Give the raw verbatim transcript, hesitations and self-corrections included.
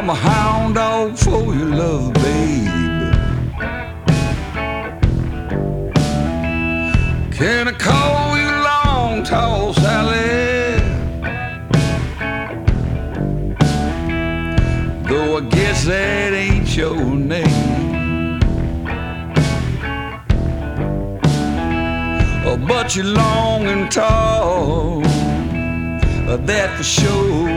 I'm a hound dog for your love, babe. Can I call you Long Tall Sally? Though I guess that ain't your name. Oh, but you're long and tall, that for sure.